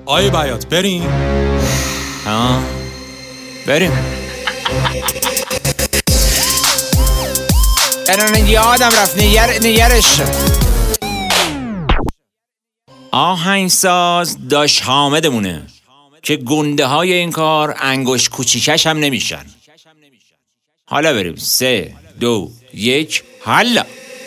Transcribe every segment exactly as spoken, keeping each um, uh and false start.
آی بیات بریم؟ ها بریم. الان یادم رفت نگر نگرش. آهنگساز داش حامدمونه که گنده های این کار انگوش کوچیکش هم نمیشن. حالا بریم. سه دو یک حالا.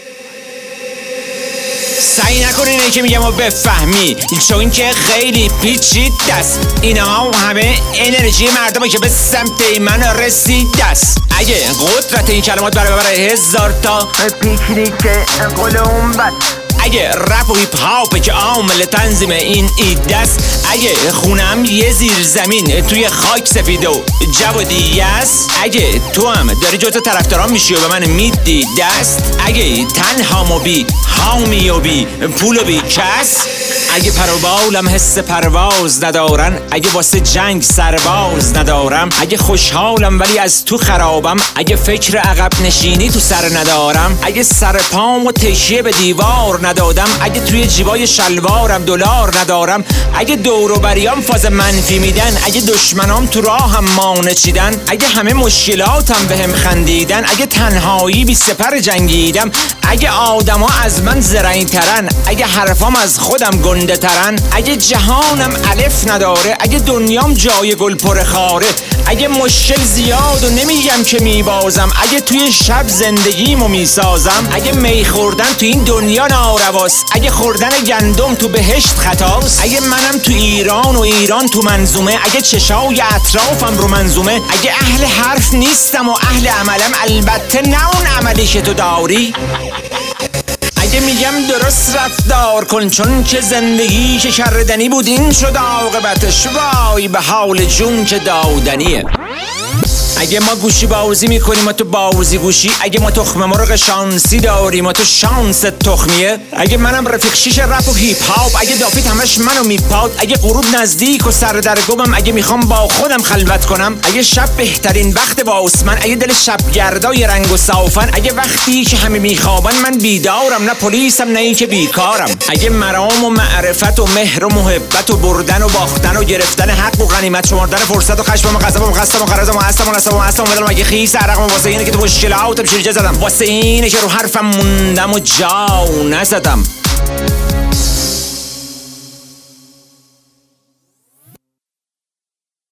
سعی نکنین این که میگم و بفهمی، چون که خیلی پیچیده است. اینا همه انرژی مردمه که به سمت من رسیده است. اگه قدرت این کلمات برابر هزار تا پیچیدی که قلوم بد، اگه رپ و هیپ هاپ که عامل تنظیم این ایده است، اگه خونم یه زیر زمین توی خاک سفید و جو دیگه است، اگه تو هم داری جزو طرفداران میشی و به من میدی دست، اگه تنها مبی هامی و بی پول و بی کس، اگه پر و بالم حس پرواز ندارن، اگه واسه جنگ سرباز ندارم، اگه خوشحالم ولی از تو خرابم، اگه فکر عقب نشینی تو سر ندارم، اگه سر پام و تکیه به دیوار ندادم، اگه توی جیبای شلوارم دلار ندارم، اگه دور و بریام فاز منفی میدن، اگه دشمنام تو راهم مانع چیدن، اگه همه مشکلاتم بهم خندیدن، اگه تنهایی بی سپر جنگیدم، اگه آدما از من زرعی ترن، اگه حرفام از خودم گنده ترن، اگه جهانم الف نداره، اگه دنیام جای گل پر خاره، اگه مشکل زیاد و نمیگم که میبازم، اگه توی شب زندگیمو میسازم، اگه می خوردن تو این دنیا نارواست، اگه خوردن گندم تو بهشت خطاست، اگه منم تو ایران و ایران تو منظومه، اگه چشای اطرافم رو منظومه، اگه اهل حرف نیستم و اهل عملم، البته نه اون عملی که تو داری، اگه میگم درست رفتار کن چون که زندگی که کردنی بود این شد عاقبتش، وای به حال جون که دادنیه. اگه ما گوشی بازی میکنیم و تو بازی گوشی، اگه ما تخم مرغ شانسی داریم و تو شانس تخمیه، اگه منم رفیق شیش رپ و هیپ هاپ، اگه دافیت همش منو میپاد، اگه غروب نزدیک و سر در گمم، اگه میخوام با خودم خلوت کنم، اگه شب بهترین وقت واسه من، اگه دل شبگردای رنگ و صافن، اگه وقتی که همه میخوابن من بیدارم، نه پلیسم نه این که بیکارم، اگه مرام و معرفت و مهر و محبت و بردن و باختن و گرفتن حق و غنیمت، شمردن فرصت و خشم و غضب و قسم و قرض و هستم و نسم و هستم و بدلم، اگه خیس عرقم واسه اینه که تو مشکلاتم شیرجه زدم، واسه اینه که رو حرفم موندم و جا نزدم.